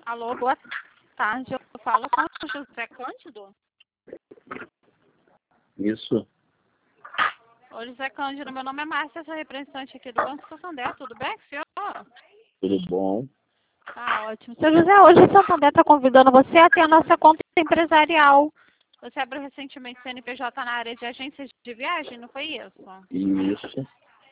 Alô, boa tarde. Eu falo com o José Cândido. Isso, Ô, José Cândido, meu nome é Márcia, sou representante aqui do Banco Santander. Tudo bem, senhor? tudo bom? Tá ótimo. Seu José, hoje o Santander está convidando você a ter a nossa conta empresarial. Você abriu recentemente CNPJ na área de agências de viagem, não foi isso? Isso,